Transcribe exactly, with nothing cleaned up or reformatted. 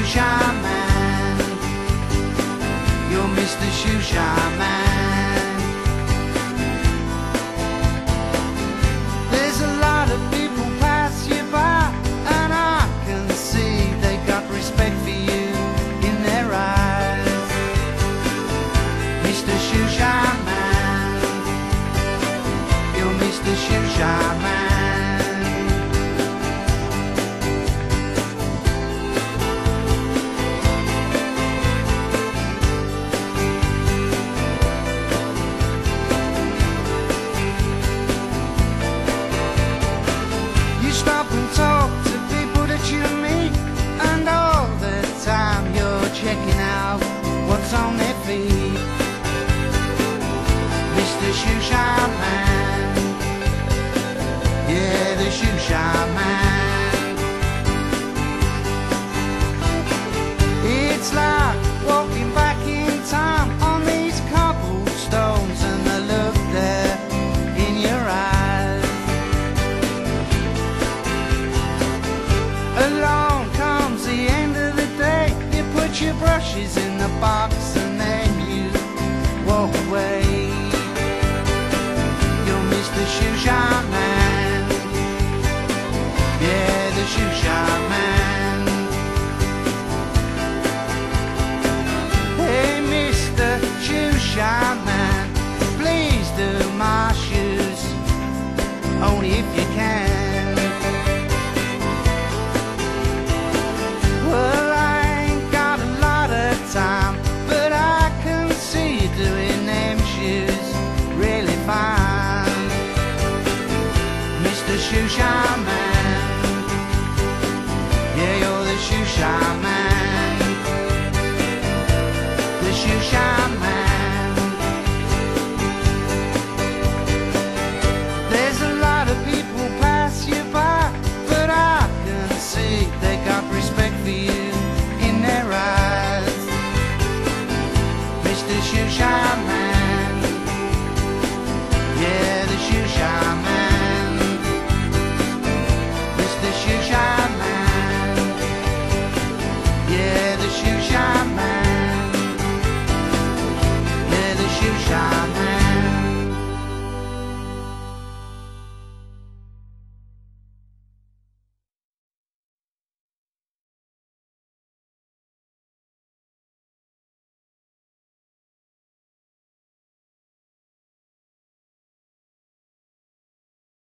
Shine Man. You're Mister Shoe Shine Man. There's a lot of people pass you by, and I can see they got respect for you in their eyes. Mister Shoe Shine Man. You're Mister Shoe Shine Man. Stop and talk to people that you meet, and all the time you're checking out what's on their feet. Mister Shoe Shine Man. Yeah, the Shoe Shine